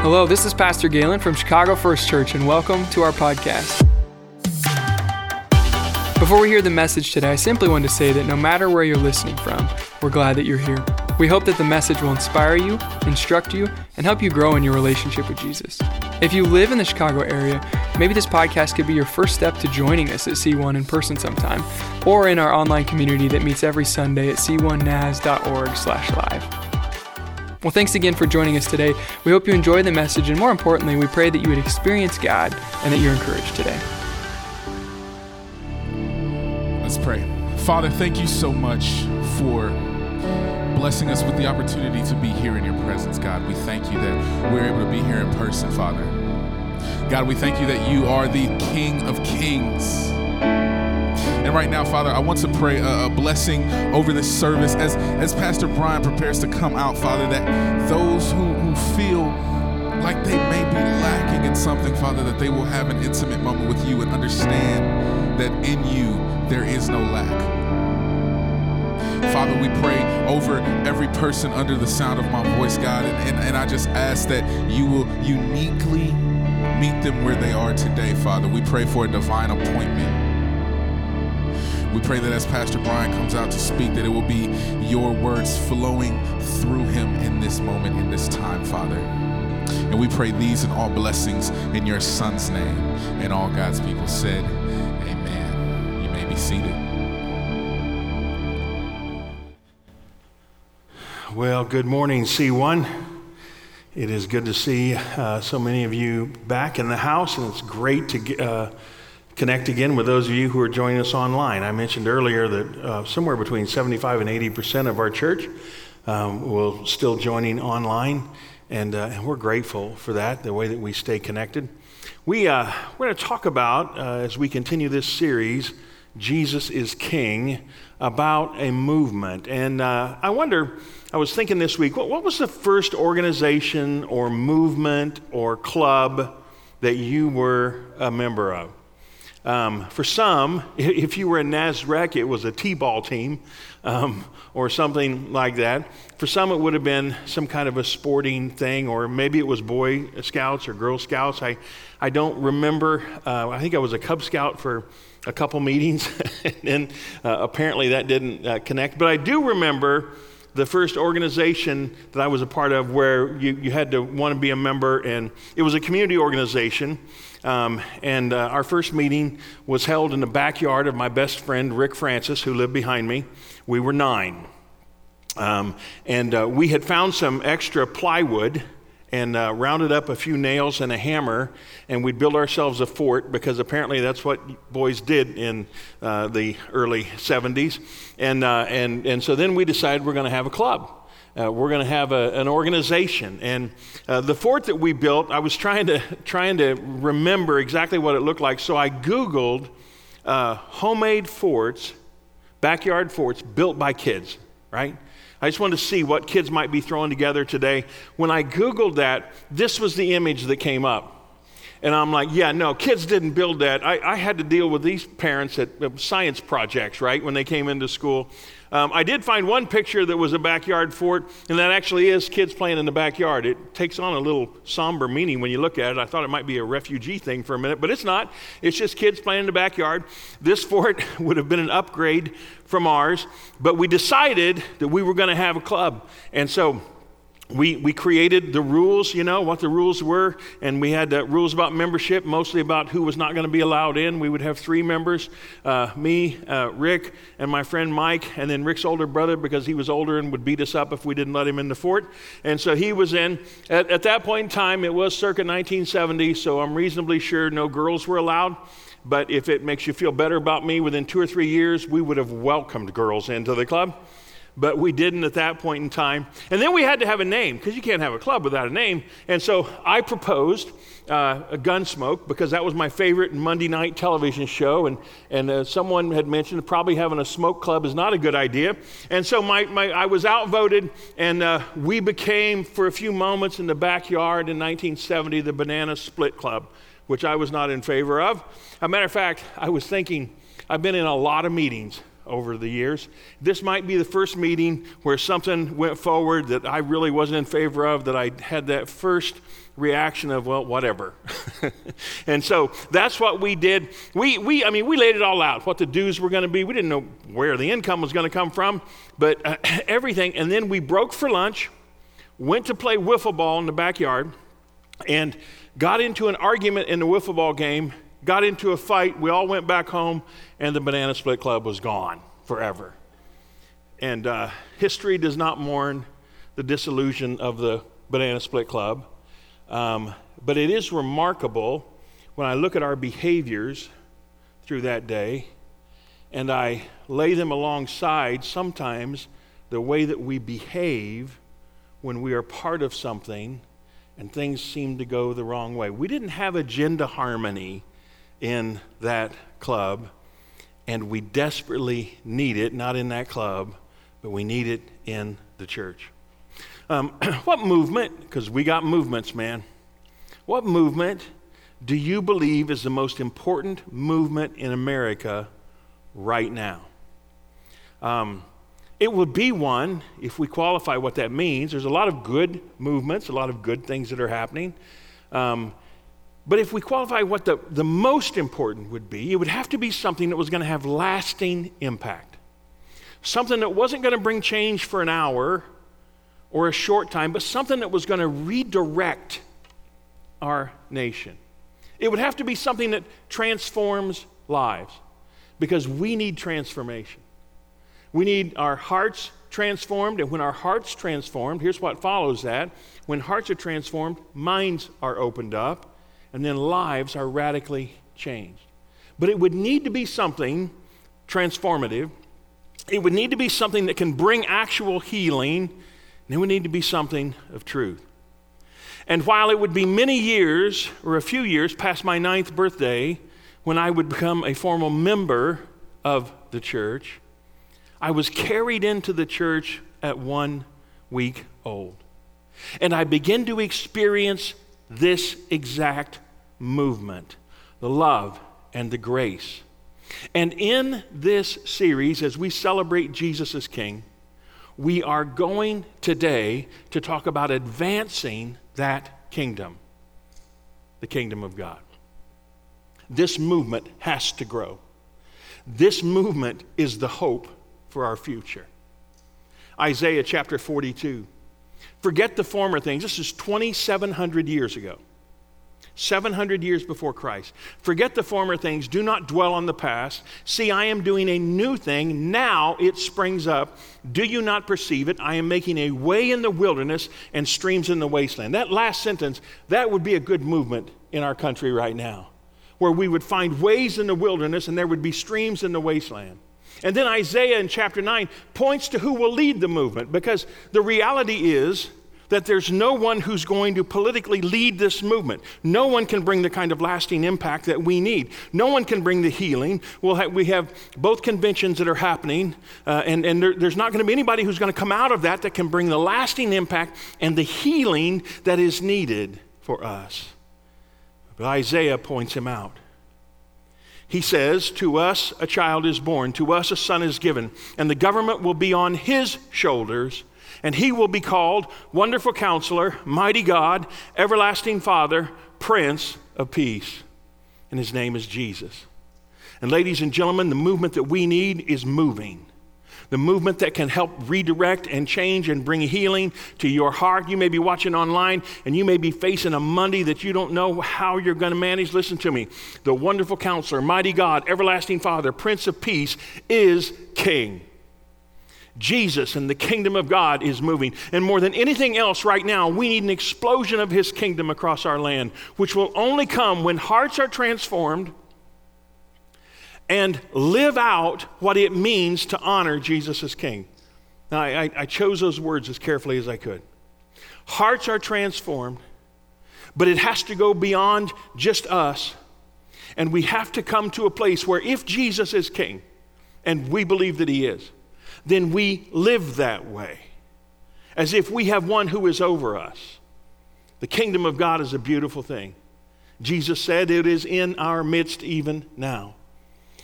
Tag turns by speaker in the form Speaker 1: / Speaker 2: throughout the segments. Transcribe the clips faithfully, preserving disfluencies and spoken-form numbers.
Speaker 1: Hello, this is Pastor Galen from Chicago First Church, and welcome to our podcast. Before we hear the message today, I simply want to say that no matter where you're listening from, we're glad that you're here. We hope that the message will inspire you, instruct you, and help you grow in your relationship with Jesus. If you live in the Chicago area, maybe this podcast could be your first step to joining us at C one in person sometime, or in our online community that meets every Sunday at c one naz dot org slash live. Well, thanks again for joining us today. We hope you enjoy the message, and more importantly, we pray that you would experience God and that you're encouraged today.
Speaker 2: Let's pray. Father, thank you so much for blessing us with the opportunity to be here in your presence, God. We thank you that we're able to be here in person, Father. God, we thank you that you are the King of Kings. And right now, Father, I want to pray a, a blessing over this service as, as Pastor Brian prepares to come out, Father, that those who, who feel like they may be lacking in something, Father, that they will have an intimate moment with you and understand that in you there is no lack. Father, we pray over every person under the sound of my voice, God, and, and, and I just ask that you will uniquely meet them where they are today, Father. We pray for a divine appointment. We pray that as Pastor Brian comes out to speak, that it will be your words flowing through him in this moment, in this time, Father. And we pray these and all blessings in your Son's name. And all God's people said, amen. You may be seated.
Speaker 3: Well, good morning, C one. It is good to see uh, so many of you back in the house, and it's great to uh, connect again with those of you who are joining us online. I mentioned earlier that uh, somewhere between seventy-five and eighty percent of our church um, will still joining online, and, uh, and we're grateful for that, the way that we stay connected. We, uh, we're going to talk about, uh, as we continue this series, Jesus is King, about a movement. And uh, I wonder, I was thinking this week, what, what was the first organization or movement or club that you were a member of? Um, for some, if you were in Nazareth, it was a T-ball team um, or something like that. For some, it would have been some kind of a sporting thing, or maybe it was Boy Scouts or Girl Scouts. I, I don't remember. Uh, I think I was a Cub Scout for a couple meetings, and then uh, apparently that didn't uh, connect. But I do remember the first organization that I was a part of where you, you had to want to be a member, and it was a community organization. Um, and uh, our first meeting was held in the backyard of my best friend, Rick Francis, who lived behind me. We were nine. Um, and uh, we had found some extra plywood and uh, rounded up a few nails and a hammer, and we'd build ourselves a fort, because apparently that's what boys did in uh, the early seventies. And, uh, and, and so then we decided we're going to have a club. Uh, we're going to have a, an organization. And uh, the fort that we built, I was trying to trying to remember exactly what it looked like. So I Googled uh, homemade forts, backyard forts built by kids, right? I just wanted to see what kids might be throwing together today. When I Googled that, this was the image that came up. And I'm like, yeah, no, kids didn't build that. I, I had to deal with these parents at uh, science projects, right, when they came into school. Um, I did find one picture that was a backyard fort, and that actually is kids playing in the backyard. It takes on a little somber meaning when you look at it. I thought it might be a refugee thing for a minute, but it's not. It's just kids playing in the backyard. This fort would have been an upgrade from ours, but we decided that we were going to have a club. And so We we created the rules, you know, what the rules were, and we had uh, rules about membership, mostly about who was not going to be allowed in. We would have three members, uh, me, uh, Rick, and my friend Mike, and then Rick's older brother, because he was older and would beat us up if we didn't let him in the fort. And so he was in. At, at that point in time, it was circa nineteen seventy, so I'm reasonably sure no girls were allowed. But if it makes you feel better about me, within two or three years, we would have welcomed girls into the club. But we didn't at that point in time. And then we had to have a name, because you can't have a club without a name. And so I proposed uh, a Gunsmoke, because that was my favorite Monday night television show. And, and uh, someone had mentioned probably having a smoke club is not a good idea. And so my, my I was outvoted, and uh, we became, for a few moments in the backyard in nineteen seventy, the Banana Split Club, which I was not in favor of. As a matter of fact, I was thinking, I've been in a lot of meetings over the years. This might be the first meeting where something went forward that I really wasn't in favor of, that I had that first reaction of, well, whatever. And so that's what we did. We, we, I mean, we laid it all out, what the dues were going to be. We didn't know where the income was going to come from, but uh, everything. And then we broke for lunch, went to play wiffle ball in the backyard, and got into an argument in the wiffle ball game, got into a fight. We all went back home, and the Banana Split Club was gone forever. And uh, history does not mourn the dissolution of the Banana Split Club. Um, but it is remarkable when I look at our behaviors through that day, and I lay them alongside sometimes the way that we behave when we are part of something and things seem to go the wrong way. We didn't have agenda harmony in that club, and we desperately need it, not in that club, but we need it in the church. Um, what movement, because we got movements, man, what movement do you believe is the most important movement in America right now? Um, it would be one, if we qualify what that means. There's a lot of good movements, a lot of good things that are happening. Um, but if we qualify what the, the most important would be, it would have to be something that was going to have lasting impact. Something that wasn't going to bring change for an hour or a short time, but something that was going to redirect our nation. It would have to be something that transforms lives, because we need transformation. We need our hearts transformed, and when our hearts transformed, here's what follows that. When hearts are transformed, minds are opened up, and then lives are radically changed. But it would need to be something transformative. It would need to be something that can bring actual healing. And it would need to be something of truth. And while it would be many years, or a few years past my ninth birthday, when I would become a formal member of the church, I was carried into the church at one week old. And I began to experience this exact movement, the love and the grace. And in this series, as we celebrate Jesus as King, we are going today to talk about advancing that kingdom, the kingdom of God. This movement has to grow. This movement is the hope for our future. Isaiah chapter forty-two. Forget the former things. This is twenty-seven hundred years ago. seven hundred years before Christ. Forget the former things. Do not dwell on the past. See, I am doing a new thing. Now it springs up. Do you not perceive it? I am making a way in the wilderness and streams in the wasteland. That last sentence, that would be a good movement in our country right now, where we would find ways in the wilderness and there would be streams in the wasteland. And then Isaiah in chapter nine points to who will lead the movement, because the reality is that there's no one who's going to politically lead this movement. No one can bring the kind of lasting impact that we need. No one can bring the healing. We'll have, we have both conventions that are happening, uh, and, and there, there's not going to be anybody who's going to come out of that that can bring the lasting impact and the healing that is needed for us. But Isaiah points him out. He says, to us a child is born, to us a son is given, and the government will be on his shoulders, and he will be called Wonderful Counselor, Mighty God, Everlasting Father, Prince of Peace. And his name is Jesus. And ladies and gentlemen, the movement that we need is moving. The movement that can help redirect and change and bring healing to your heart. You may be watching online and you may be facing a Monday that you don't know how you're going to manage. Listen to me. The Wonderful Counselor, Mighty God, Everlasting Father, Prince of Peace is King. Jesus and the kingdom of God is moving. And more than anything else right now, we need an explosion of his kingdom across our land, which will only come when hearts are transformed and live out what it means to honor Jesus as King. Now, I, I chose those words as carefully as I could. Hearts are transformed, but it has to go beyond just us. And we have to come to a place where if Jesus is King, and we believe that he is, then we live that way, as if we have one who is over us. The kingdom of God is a beautiful thing. Jesus said it is in our midst even now.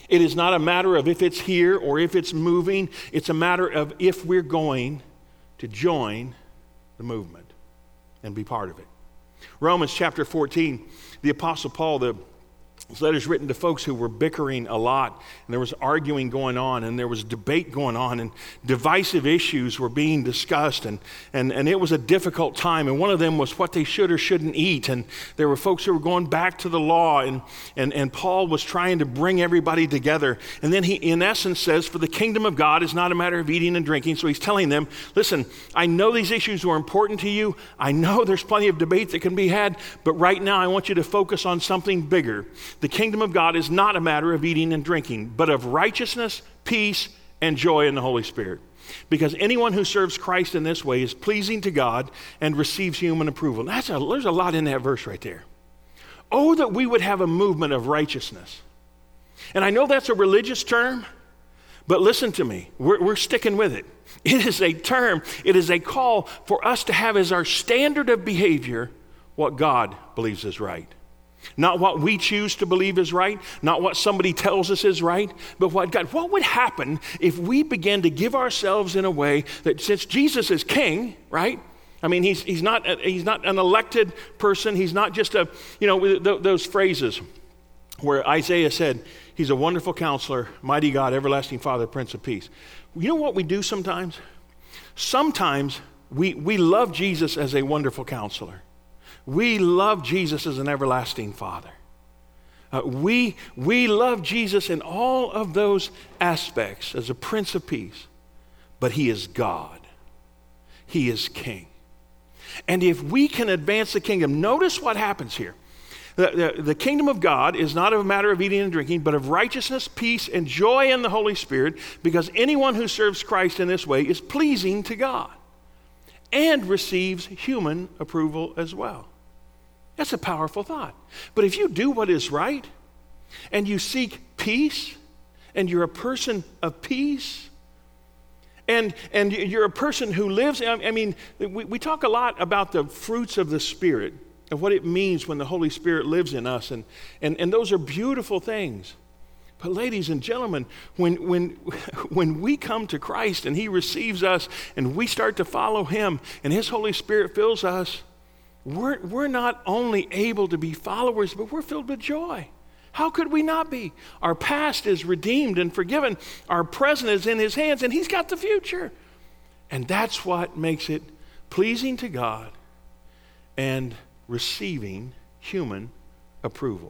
Speaker 3: It is not a matter of if it's here or if it's moving. It's a matter of if we're going to join the movement and be part of it. Romans chapter fourteen, the Apostle Paul, the This letter's written to folks who were bickering a lot, and there was arguing going on, and there was debate going on, and divisive issues were being discussed, and, and, and it was a difficult time. And one of them was what they should or shouldn't eat, and there were folks who were going back to the law, and, and, and Paul was trying to bring everybody together. And then he, in essence, says, for the kingdom of God is not a matter of eating and drinking. So he's telling them, listen, I know these issues were important to you. I know there's plenty of debate that can be had, but right now I want you to focus on something bigger. The kingdom of God is not a matter of eating and drinking, but of righteousness, peace, and joy in the Holy Spirit. Because anyone who serves Christ in this way is pleasing to God and receives human approval. That's a, there's a lot in that verse right there. Oh, that we would have a movement of righteousness. And I know that's a religious term, but listen to me. We're, we're sticking with it. It is a term. It is a call for us to have as our standard of behavior what God believes is right. Not what we choose to believe is right, not what somebody tells us is right, but what God. What would happen if we began to give ourselves in a way that, since Jesus is king, right? I mean, he's he's not a, he's not an elected person. He's not just a, you know, th- those phrases where Isaiah said, he's a wonderful counselor, mighty God, everlasting Father, Prince of Peace. You know what we do sometimes? Sometimes we we love Jesus as a wonderful counselor. We love Jesus as an everlasting Father. Uh, we, we love Jesus in all of those aspects as a Prince of Peace, but he is God. He is King. And if we can advance the kingdom, notice what happens here. The, the, the kingdom of God is not a matter of eating and drinking, but of righteousness, peace, and joy in the Holy Spirit, because anyone who serves Christ in this way is pleasing to God and receives human approval as well. That's a powerful thought. But if you do what is right, and you seek peace, and you're a person of peace, and and you're a person who lives, I mean, we, we talk a lot about the fruits of the Spirit, of what it means when the Holy Spirit lives in us, and and, and those are beautiful things. But ladies and gentlemen, when when when we come to Christ and he receives us, and we start to follow him, and his Holy Spirit fills us, We're, we're not only able to be followers, but we're filled with joy. How could we not be? Our past is redeemed and forgiven. Our present is in his hands, and he's got the future. And that's what makes it pleasing to God and receiving human approval.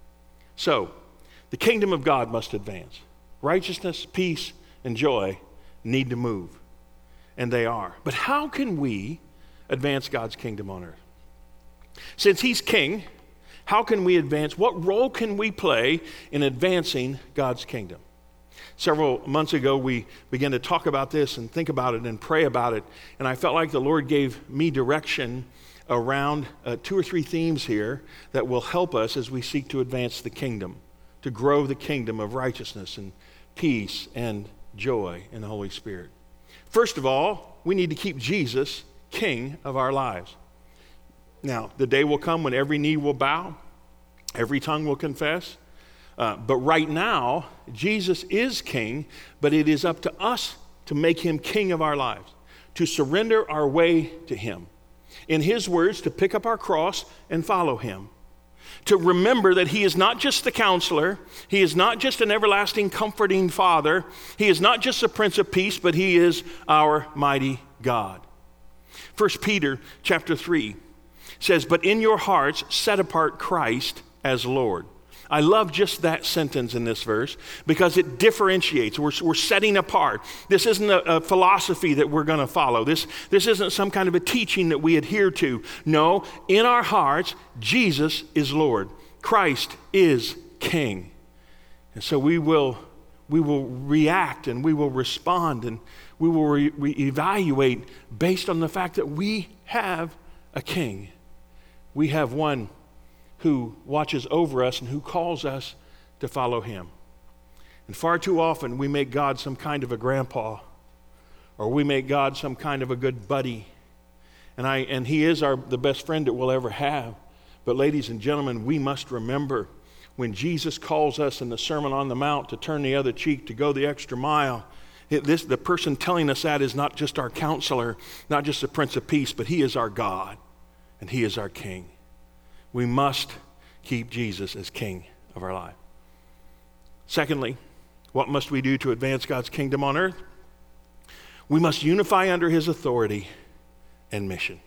Speaker 3: So, the kingdom of God must advance. Righteousness, peace, and joy need to move, and they are. But how can we advance God's kingdom on earth? Since he's king, how can we advance? What role can we play in advancing God's kingdom? Several months ago, we began to talk about this and think about it and pray about it. And I felt like the Lord gave me direction around uh, two or three themes here that will help us as we seek to advance the kingdom, to grow the kingdom of righteousness and peace and joy in the Holy Spirit. First of all, we need to keep Jesus king of our lives. Now, the day will come when every knee will bow, every tongue will confess. Uh, but right now, Jesus is king, but it is up to us to make him king of our lives, to surrender our way to him. In his words, to pick up our cross and follow him. To remember that he is not just the counselor, he is not just an everlasting comforting Father, he is not just a Prince of Peace, but he is our mighty God. First Peter chapter three says, but in your hearts set apart Christ as Lord. I love just that sentence in this verse because it differentiates. We're, we're setting apart. This isn't a, a philosophy that we're going to follow. This, this isn't some kind of a teaching that we adhere to. No, in our hearts, Jesus is Lord. Christ is King. And so we will, we will react and we will respond and we will re- re- evaluate based on the fact that we have a King. We have one who watches over us and who calls us to follow him. And far too often we make God some kind of a grandpa, or we make God some kind of a good buddy. And I and he is our the best friend that we'll ever have. But ladies and gentlemen, we must remember when Jesus calls us in the Sermon on the Mount to turn the other cheek, to go the extra mile, it, this, the person telling us that is not just our counselor, not just the Prince of Peace, but he is our God and he is our King. We must keep Jesus as King of our life. Secondly, what must we do to advance God's kingdom on earth? We must unify under his authority and mission.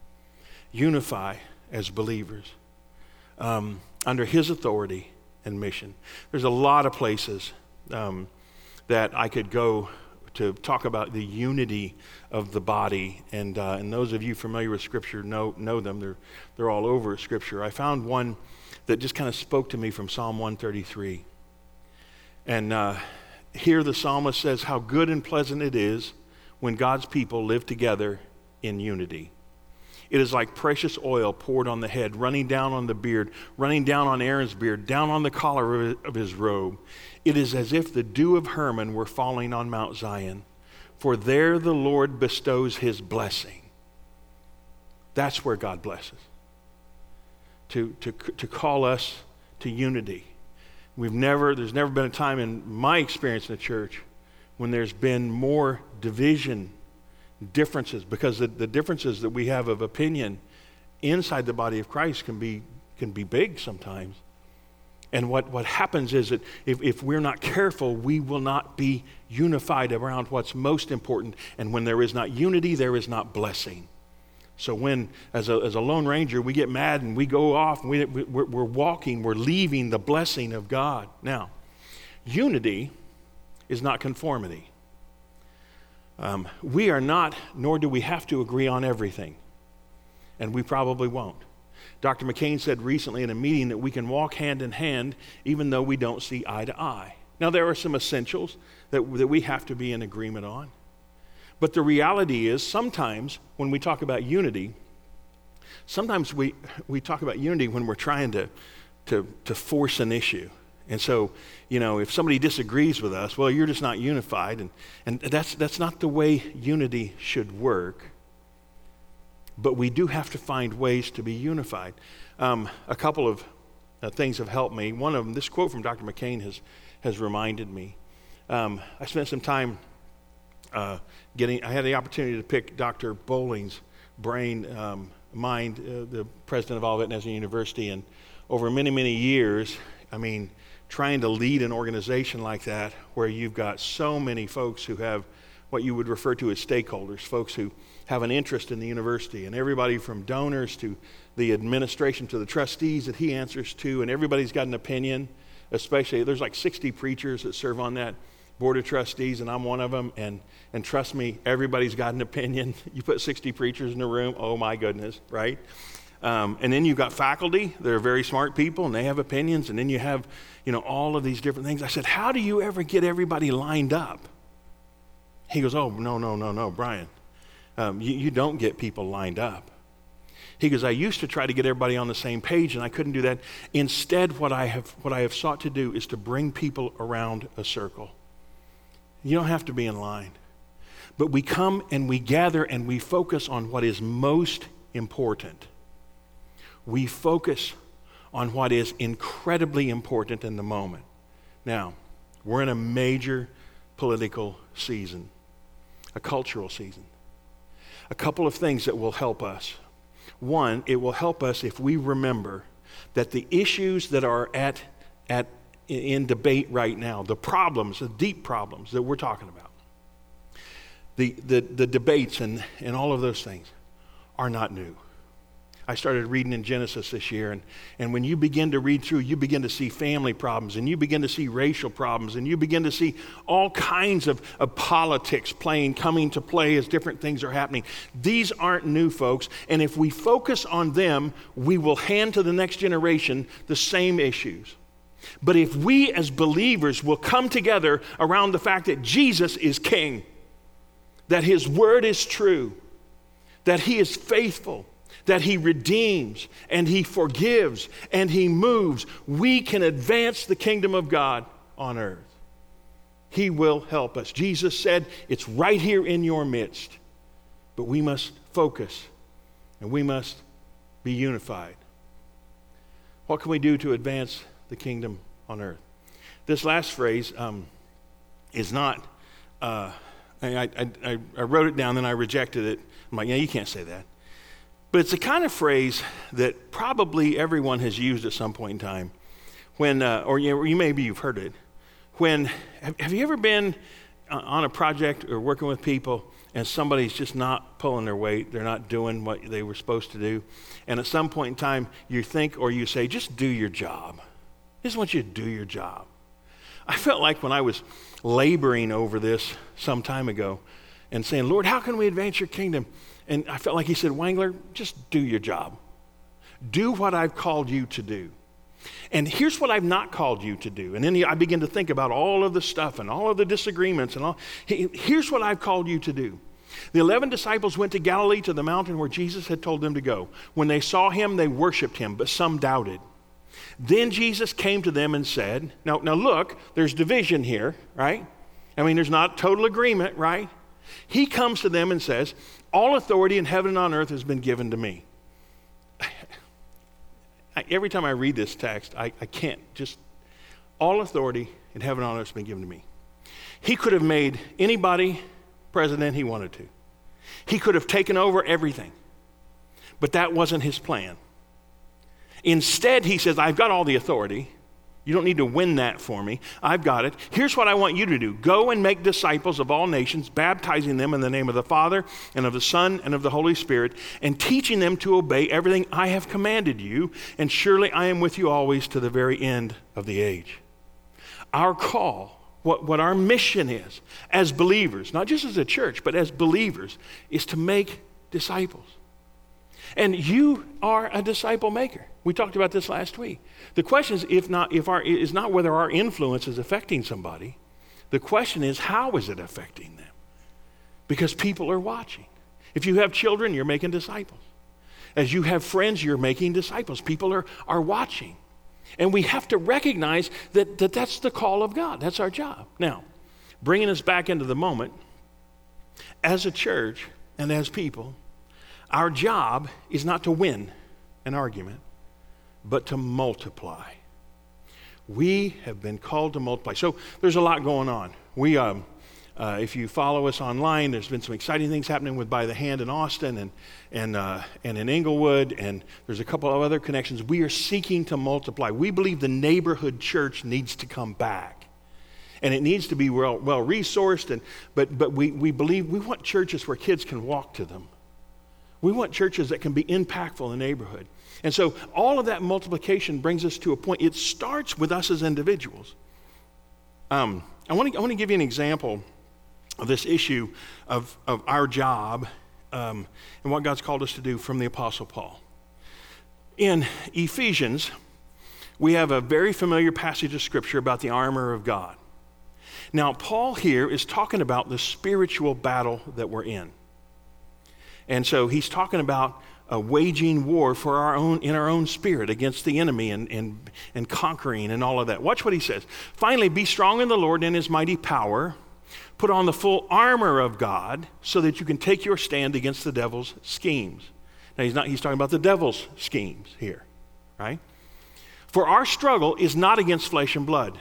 Speaker 3: Unify as believers um, under his authority and mission. There's a lot of places um, that I could go to talk about the unity of the body, and uh, and those of you familiar with Scripture know know them. They're they're all over Scripture. I found one that just kind of spoke to me from Psalm one thirty-three, and uh, here the psalmist says, "How good and pleasant it is when God's people live together in unity. It is like precious oil poured on the head, running down on the beard, running down on Aaron's beard, down on the collar of his robe. It is as if the dew of Hermon were falling on Mount Zion, for there the Lord bestows his blessing." That's where God blesses. To, to, to call us to unity. We've never, there's never been a time in my experience in the church when there's been more division, differences, because the, the differences that we have of opinion inside the body of Christ can be can be big sometimes. And what, what happens is that if, if we're not careful, we will not be unified around what's most important. And when there is not unity, there is not blessing. So when, as a, as a Lone Ranger, we get mad and we go off, and we, we're, we're walking, we're leaving the blessing of God. Now, unity is not conformity. Um, we are not, nor do we have to agree on everything. And we probably won't. Doctor McCain said recently in a meeting that we can walk hand in hand even though we don't see eye to eye. Now, there are some essentials that, that we have to be in agreement on. But the reality is sometimes when we talk about unity, sometimes we, we talk about unity when we're trying to, to, to force an issue. And so, you know, if somebody disagrees with us, well, you're just not unified. And, and that's, that's not the way unity should work. But we do have to find ways to be unified. Um, a couple of uh, things have helped me. One of them, this quote from Doctor McCain has, has reminded me. Um, I spent some time uh, getting, I had the opportunity to pick Doctor Bowling's brain, um, mind, uh, the president of Olivet Nazarene University. And over many, many years, I mean, trying to lead an organization like that where you've got so many folks who have what you would refer to as stakeholders, folks who have an interest in the university, and everybody from donors to the administration to the trustees that he answers to, and everybody's got an opinion, especially there's like sixty preachers that serve on that board of trustees, and I'm one of them, and and trust me, everybody's got an opinion. You put sixty preachers in a room, oh my goodness, right? Um, and then you've got faculty, they're very smart people, and they have opinions, and then you have, you know, all of these different things. I said, how do you ever get everybody lined up? He goes, oh, no, no, no, no, Brian. Um, you, you don't get people lined up. He goes, I used to try to get everybody on the same page, and I couldn't do that. Instead, what I have what I have sought to do is to bring people around a circle. You don't have to be in line. But we come and we gather and we focus on what is most important. We focus on what is incredibly important in the moment. Now, we're in a major political season, a cultural season. A couple of things that will help us. One, it will help us if we remember that the issues that are at, at in debate right now, the problems, the deep problems that we're talking about, the, the, the debates and, and all of those things are not new. I started reading in Genesis this year, and, and when you begin to read through, you begin to see family problems, and you begin to see racial problems, and you begin to see all kinds of, of politics playing, coming to play as different things are happening. These aren't new, folks, and if we focus on them, we will hand to the next generation the same issues. But if we as believers will come together around the fact that Jesus is King, that his word is true, that he is faithful, that he redeems and he forgives and he moves, we can advance the kingdom of God on earth. He will help us. Jesus said, it's right here in your midst, but we must focus and we must be unified. What can we do to advance the kingdom on earth. This last phrase um, is not, uh, I, I, I wrote it down, then I rejected it. I'm like, yeah, you can't say that. But it's the kind of phrase that probably everyone has used at some point in time when, uh, or you, you maybe you've heard it. When, have, have you ever been on a project or working with people and somebody's just not pulling their weight, they're not doing what they were supposed to do, and at some point in time you think or you say, just do your job. I just want you to do your job. I felt like when I was laboring over this some time ago and saying, Lord, how can we advance your kingdom? And I felt like he said, Wangler, just do your job. Do what I've called you to do. And here's what I've not called you to do. And then I begin to think about all of the stuff and all of the disagreements and all. Here's what I've called you to do. The eleven disciples went to Galilee to the mountain where Jesus had told them to go. When they saw him, they worshiped him, but some doubted. Then Jesus came to them and said, now, now look, there's division here, right? I mean, there's not total agreement, right? He comes to them and says, all authority in heaven and on earth has been given to me. I, every time I read this text, I, I can't just, all authority in heaven and on earth has been given to me. He could have made anybody president he wanted to. He could have taken over everything, but that wasn't his plan. Instead, he says, I've got all the authority. You don't need to win that for me. I've got it. Here's what I want you to do. Go and make disciples of all nations, baptizing them in the name of the Father and of the Son and of the Holy Spirit, and teaching them to obey everything I have commanded you. And surely I am with you always to the very end of the age. Our call, what, what our mission is as believers, not just as a church, but as believers, is to make disciples. And you are a disciple maker. We talked about this last week. The question is, if not, if our, is not whether our influence is affecting somebody. The question is, how is it affecting them? Because people are watching. If you have children, you're making disciples. As you have friends, you're making disciples. People are, are watching. And we have to recognize that, that that's the call of God. That's our job. Now, bringing us back into the moment, as a church and as people, our job is not to win an argument, but to multiply. We have been called to multiply. So there's a lot going on. We, um, uh, if you follow us online, there's been some exciting things happening with By the Hand in Austin and and uh, and in Inglewood, and there's a couple of other connections. We are seeking to multiply. We believe the neighborhood church needs to come back, and it needs to be well well resourced. And but but we we believe we want churches where kids can walk to them. We want churches that can be impactful in the neighborhood. And so all of that multiplication brings us to a point. It starts with us as individuals. Um, I want to I want to give you an example of this issue of, of our job um, and what God's called us to do from the Apostle Paul. In Ephesians, we have a very familiar passage of Scripture about the armor of God. Now, Paul here is talking about the spiritual battle that we're in. And so he's talking about uh, waging war for our own in our own spirit against the enemy and, and, and conquering and all of that. Watch what he says. Finally, be strong in the Lord and his mighty power. Put on the full armor of God so that you can take your stand against the devil's schemes. Now, he's not he's talking about the devil's schemes here, right? For our struggle is not against flesh and blood.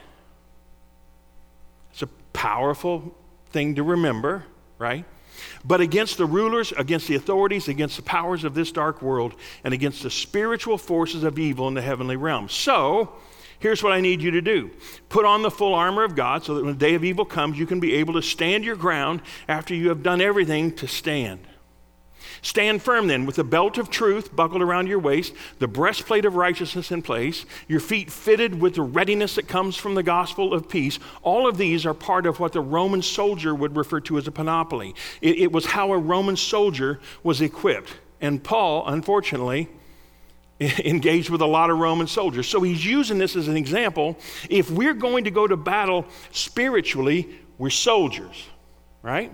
Speaker 3: It's a powerful thing to remember, right? But against the rulers, against the authorities, against the powers of this dark world, and against the spiritual forces of evil in the heavenly realm. So, here's what I need you to do. Put on the full armor of God so that when the day of evil comes, you can be able to stand your ground after you have done everything to stand. Stand firm then with the belt of truth buckled around your waist, the breastplate of righteousness in place, your feet fitted with the readiness that comes from the gospel of peace. All of these are part of what the Roman soldier would refer to as a panoply. It, it was how a Roman soldier was equipped. And Paul, unfortunately, engaged with a lot of Roman soldiers. So he's using this as an example. If we're going to go to battle spiritually, we're soldiers, right?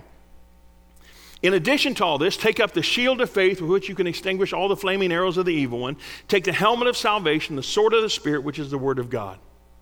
Speaker 3: In addition to all this, take up the shield of faith with which you can extinguish all the flaming arrows of the evil one. Take the helmet of salvation, the sword of the Spirit, which is the word of God.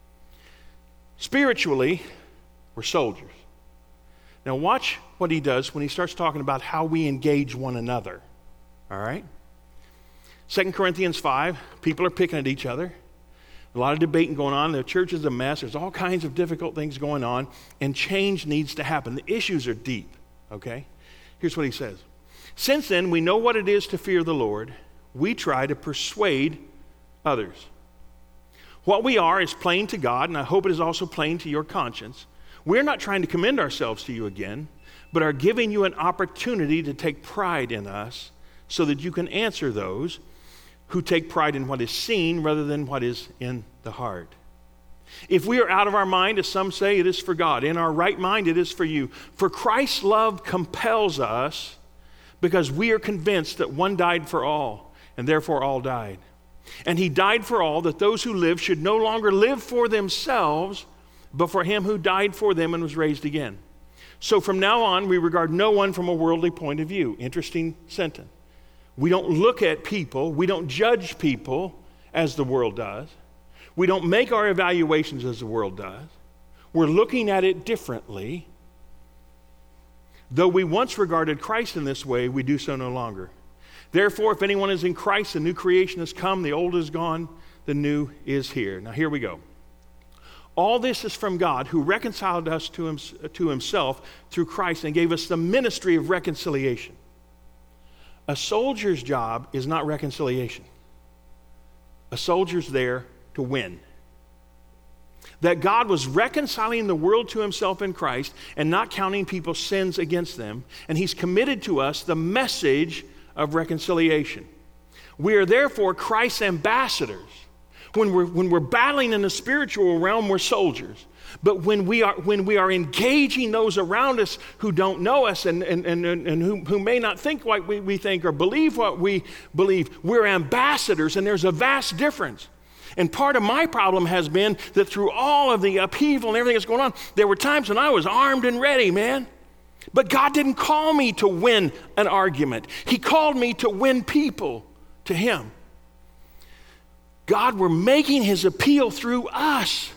Speaker 3: Spiritually, we're soldiers. Now watch what he does when he starts talking about how we engage one another, all right? Second Corinthians five, people are picking at each other. A lot of debating going on. The church is a mess. There's all kinds of difficult things going on, and change needs to happen. The issues are deep, okay? Here's what he says. Since then, we know what it is to fear the Lord. We try to persuade others. What we are is plain to God, and I hope it is also plain to your conscience. We're not trying to commend ourselves to you again, but are giving you an opportunity to take pride in us so that you can answer those who take pride in what is seen rather than what is in the heart. If we are out of our mind, as some say, it is for God. In our right mind, it is for you. For Christ's love compels us because we are convinced that one died for all, and therefore all died. And he died for all, that those who live should no longer live for themselves, but for him who died for them and was raised again. So from now on, we regard no one from a worldly point of view. Interesting sentence. We don't look at people, we don't judge people as the world does. We don't make our evaluations as the world does. We're looking at it differently. Though we once regarded Christ in this way, we do so no longer. Therefore, if anyone is in Christ, the new creation has come, the old is gone, the new is here. Now here we go. All this is from God, who reconciled us to, him, to himself through Christ and gave us the ministry of reconciliation. A soldier's job is not reconciliation. A soldier's there to win. That God was reconciling the world to himself in Christ and not counting people's sins against them, and he's committed to us the message of reconciliation. We are therefore Christ's ambassadors. When we're, when we're battling in the spiritual realm, we're soldiers. But when we are when we are engaging those around us who don't know us and, and, and, and who, who may not think what we, we think or believe what we believe, we're ambassadors, and there's a vast difference. And part of my problem has been that through all of the upheaval and everything that's going on, there were times when I was armed and ready, man. But God didn't call me to win an argument. He called me to win people to him. God, we're making his appeal through us.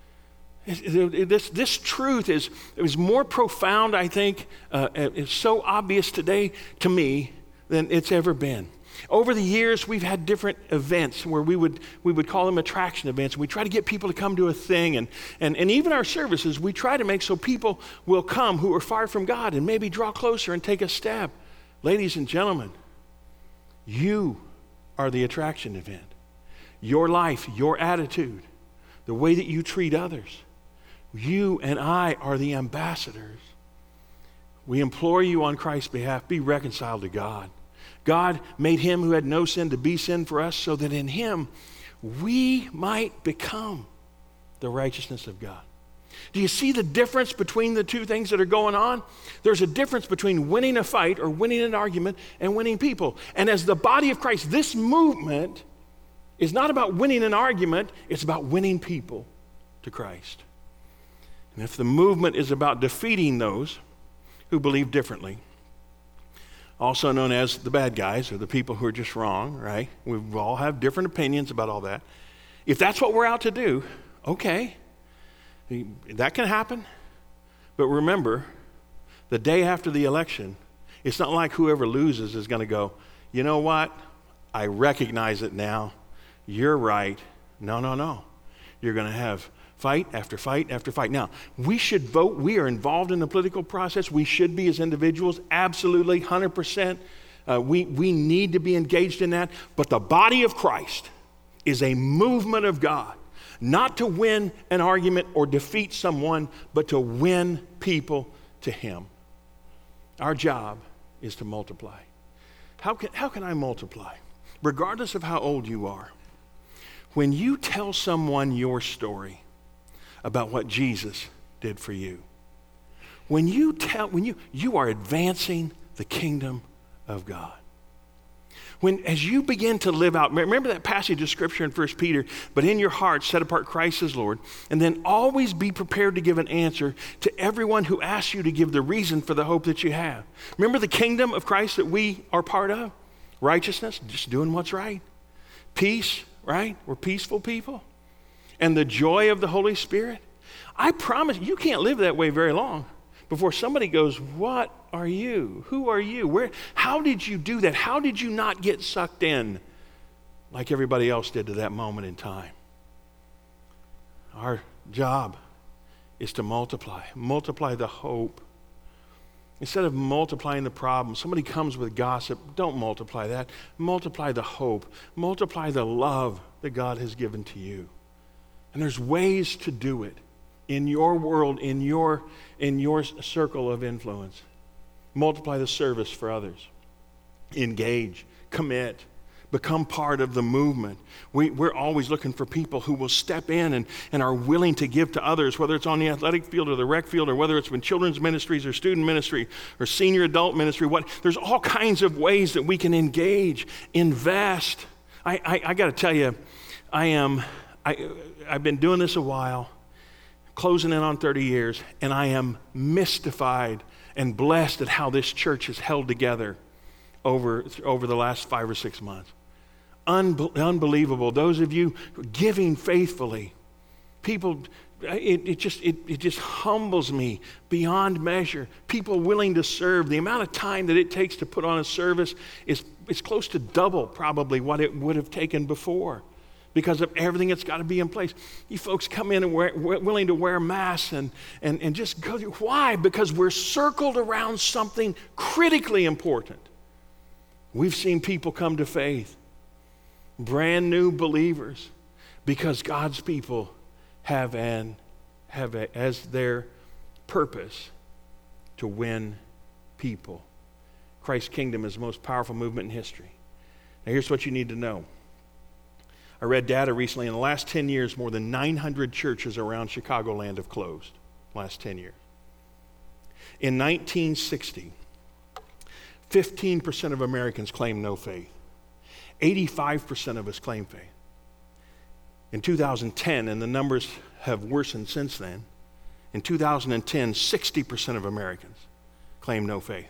Speaker 3: This, this truth is, is more profound, I think. Uh, it's so obvious today to me than it's ever been. Over the years, we've had different events where we would we would call them attraction events. We try to get people to come to a thing. And, and, and even our services, we try to make so people will come who are far from God and maybe draw closer and take a step. Ladies and gentlemen, you are the attraction event. Your life, your attitude, the way that you treat others. You and I are the ambassadors. We implore you on Christ's behalf, be reconciled to God. God made him who had no sin to be sin for us so that in him we might become the righteousness of God. Do you see the difference between the two things that are going on? There's a difference between winning a fight or winning an argument and winning people. And as the body of Christ, this movement is not about winning an argument, it's about winning people to Christ. And if the movement is about defeating those who believe differently, also known as the bad guys or the people who are just wrong, right? We all have different opinions about all that. If that's what we're out to do, okay, that can happen. But remember, the day after the election, it's not like whoever loses is going to go, you know what? I recognize it now. You're right. No, no, no. You're going to have fight after fight after fight. Now, we should vote. We are involved in the political process. We should be as individuals, absolutely, one hundred percent. Uh, we, we need to be engaged in that. But the body of Christ is a movement of God, not to win an argument or defeat someone, but to win people to him. Our job is to multiply. How can, how can I multiply? Regardless of how old you are, when you tell someone your story about what Jesus did for you, when you tell, when you, you are advancing the kingdom of God. When, as you begin to live out, remember that passage of scripture in First Peter, but in your heart set apart Christ as Lord, and then always be prepared to give an answer to everyone who asks you to give the reason for the hope that you have. Remember the kingdom of Christ that we are part of? Righteousness, just doing what's right. Peace, right? We're peaceful people. And the joy of the Holy Spirit. I promise you can't live that way very long before somebody goes, what are you? Who are you? Where? How did you do that? How did you not get sucked in like everybody else did to that moment in time? Our job is to multiply, multiply the hope. Instead of multiplying the problem, somebody comes with gossip, don't multiply that. Multiply the hope, multiply the love that God has given to you. And there's ways to do it in your world, in your, in your circle of influence. Multiply the service for others. Engage, commit, become part of the movement. We, we're always looking for people who will step in and, and are willing to give to others, whether it's on the athletic field or the rec field, or whether it's in children's ministries or student ministry or senior adult ministry. What, there's all kinds of ways that we can engage, invest. I, I, I got to tell you, I am, I, I've been doing this a while, closing in on thirty years, and I am mystified and blessed at how this church has held together over, over the last five or six months. Unbe- unbelievable. Those of you giving faithfully, people, it, it just it, it just humbles me beyond measure. People willing to serve. The amount of time that it takes to put on a service is it's close to double probably what it would have taken before, because of everything that's got to be in place. You folks come in and wear, willing to wear masks and, and, and just go through. Why? Because we're circled around something critically important. We've seen people come to faith, brand new believers, because God's people have an have a, as their purpose to win people. Christ's kingdom is the most powerful movement in history. Now here's what you need to know. I read data recently. In the last ten years, more than nine hundred churches around Chicagoland have closed. Last ten years. In nineteen sixty, fifteen percent of Americans claimed no faith. eighty-five percent of us claim faith. In two thousand ten, and the numbers have worsened since then, in two thousand ten, sixty percent of Americans claim no faith.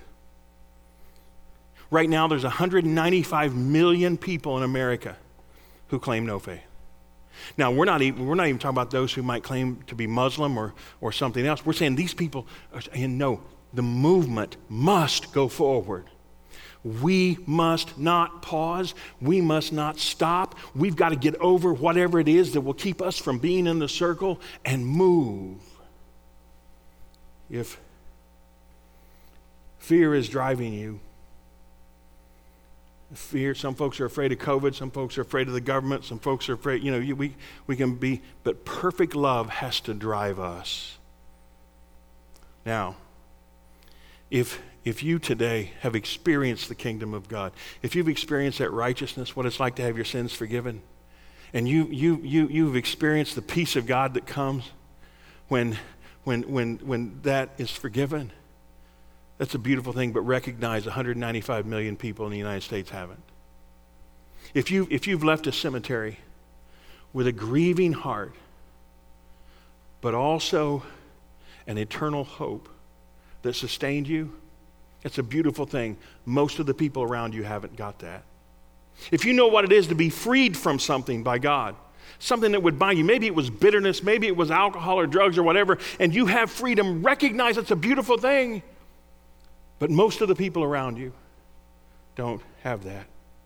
Speaker 3: Right now, there's one hundred ninety-five million people in America who claim no faith. Now, we're not even, we're not even talking about those who might claim to be Muslim or, or something else. We're saying these people are saying, no, the movement must go forward. We must not pause. We must not stop. We've got to get over whatever it is that will keep us from being in the circle and move. If fear is driving you, fear, some folks are afraid of COVID, some folks are afraid of the government, some folks are afraid, you know, you, we, we can be, but perfect love has to drive us. Now, if if you today have experienced the kingdom of God, if you've experienced that righteousness, what it's like to have your sins forgiven, and you you you you've experienced the peace of God that comes when when when when that is forgiven, that's a beautiful thing. But recognize one hundred ninety-five million people in the United States haven't. If you if you've left a cemetery with a grieving heart, but also an eternal hope that sustained you, it's a beautiful thing. Most of the people around you haven't got that. If you know what it is to be freed from something by God, something that would bind you, maybe it was bitterness, maybe it was alcohol or drugs or whatever, and you have freedom, recognize it's a beautiful thing. But most of the people around you don't have that.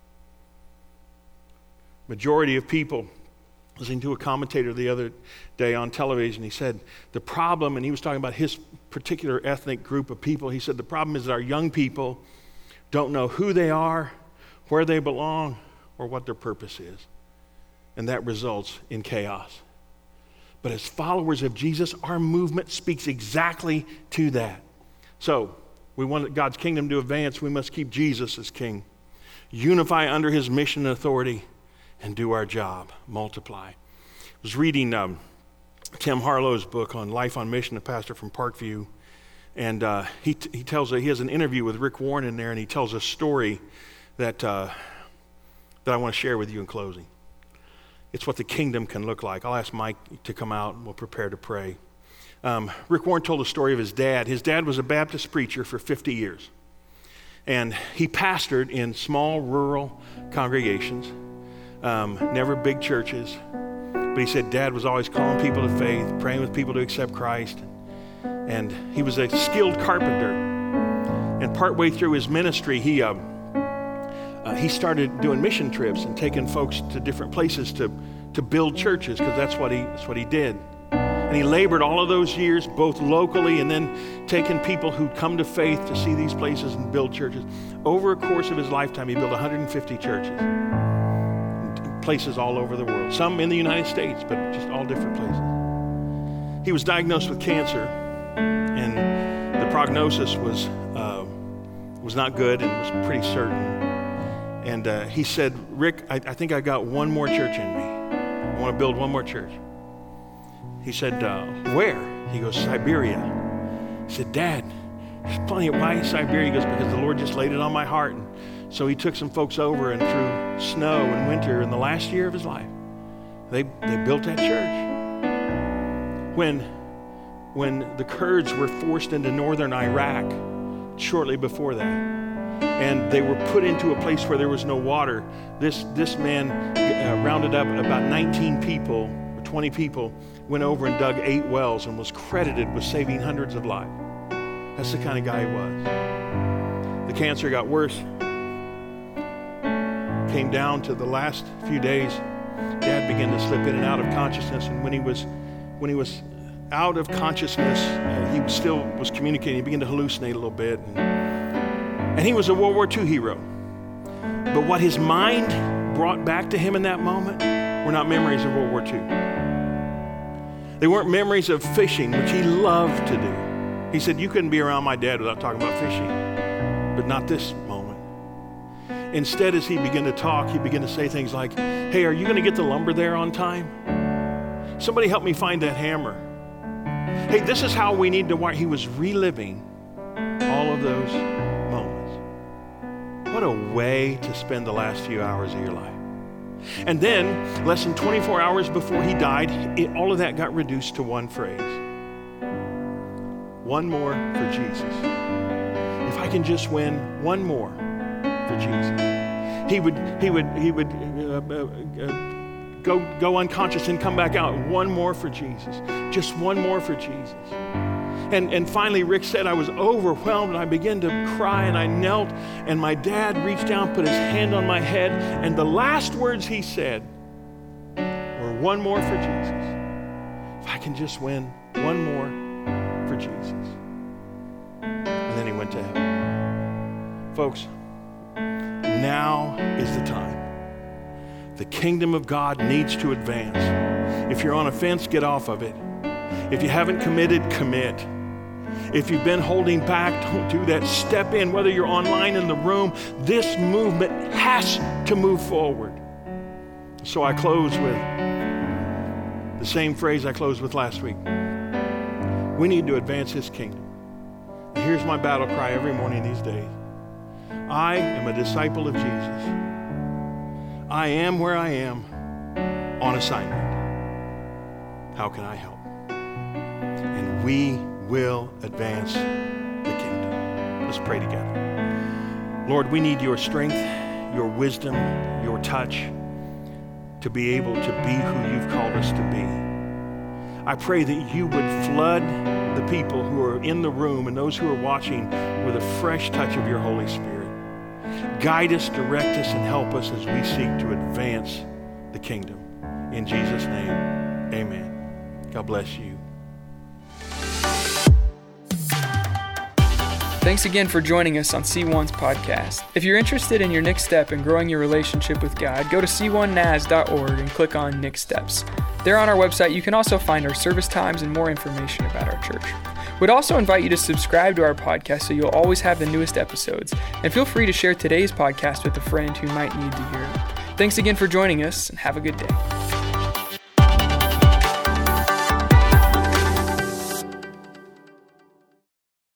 Speaker 3: Majority of people, listening to a commentator the other day on television, he said the problem, and he was talking about his particular ethnic group of people, he said the problem is that our young people don't know who they are, where they belong, or what their purpose is. And that results in chaos. But as followers of Jesus, our movement speaks exactly to that. So, we want God's kingdom to advance, we must keep Jesus as king. Unify under his mission and authority, and do our job, multiply. I was reading um, Tim Harlow's book on Life on Mission, a pastor from Parkview, and uh, he t- he tells a, he has an interview with Rick Warren in there, and he tells a story that uh, that I want to share with you in closing. It's what the kingdom can look like. I'll ask Mike to come out, and we'll prepare to pray. Um, Rick Warren told a story of his dad. His dad was a Baptist preacher for fifty years, and he pastored in small rural congregations. Um, never big churches, but he said Dad was always calling people to faith, praying with people to accept Christ, and he was a skilled carpenter. And partway through his ministry, he uh, uh, he started doing mission trips and taking folks to different places to to build churches, because that's what he that's what he did. And he labored all of those years, both locally and then taking people who'd come to faith to see these places and build churches. Over a course of his lifetime, he built one hundred fifty churches, places all over the world. Some in the United States, but just all different places. He was diagnosed with cancer, and the prognosis was uh, was not good and was pretty certain. And uh, he said, Rick, I, I think I got one more church in me. I want to build one more church. He said, uh, where? He goes, Siberia. He said, Dad, there's plenty of, why Siberia? He goes, because the Lord just laid it on my heart. And so he took some folks over, and through snow and winter in the last year of his life, they, they built that church. When, when the Kurds were forced into northern Iraq shortly before that, and they were put into a place where there was no water, this, this man uh, rounded up about nineteen people, or twenty people, went over and dug eight wells and was credited with saving hundreds of lives. That's the kind of guy he was. The cancer got worse. Came down to the last few days. Dad began to slip in and out of consciousness, and when he was, when he was out of consciousness, uh, he still was communicating. He began to hallucinate a little bit, and, and he was a World War Two hero. But what his mind brought back to him in that moment were not memories of World War Two. They weren't memories of fishing, which he loved to do. He said, you couldn't be around my dad without talking about fishing, but not this moment. Instead, as he began to talk, he began to say things like, hey, are you going to get the lumber there on time? Somebody help me find that hammer. Hey, this is how we need to wire. He was reliving all of those moments. What a way to spend the last few hours of your life. And then, less than twenty-four hours before he died, it, all of that got reduced to one phrase. One more for Jesus. If I can just win one more for Jesus. He would, he would, he would uh, uh, uh, go, go unconscious and come back out. One more for Jesus. Just one more for Jesus. And, and finally, Rick said, I was overwhelmed, and I began to cry, and I knelt, and my dad reached down, put his hand on my head, and the last words he said were, one more for Jesus. If I can just win one more for Jesus. And then he went to heaven. Folks, now is the time. The kingdom of God needs to advance. If you're on a fence, get off of it. If you haven't committed, commit. If you've been holding back, don't do that. Step in, whether you're online in the room. This movement has to move forward. So I close with the same phrase I closed with last week. We need to advance his kingdom. And here's my battle cry every morning these days. I am a disciple of Jesus. I am where I am on assignment. How can I help? And we will advance the kingdom. Let's pray together. Lord, we need your strength, your wisdom, your touch to be able to be who you've called us to be. I pray that you would flood the people who are in the room and those who are watching with a fresh touch of your Holy Spirit. Guide us, direct us, and help us as we seek to advance the kingdom. In Jesus' name, amen. God bless you.
Speaker 1: Thanks again for joining us on C one's podcast. If you're interested in your next step in growing your relationship with God, go to c one nas dot org and click on Next Steps. There on our website, you can also find our service times and more information about our church. We'd also invite you to subscribe to our podcast so you'll always have the newest episodes. And feel free to share today's podcast with a friend who might need to hear it. Thanks again for joining us, and have a good day.